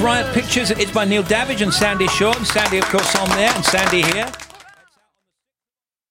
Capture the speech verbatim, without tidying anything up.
Riot Pictures. It's by Neil Davidge and Sandy Short. And Sandy, of course, on there, and Sandy here.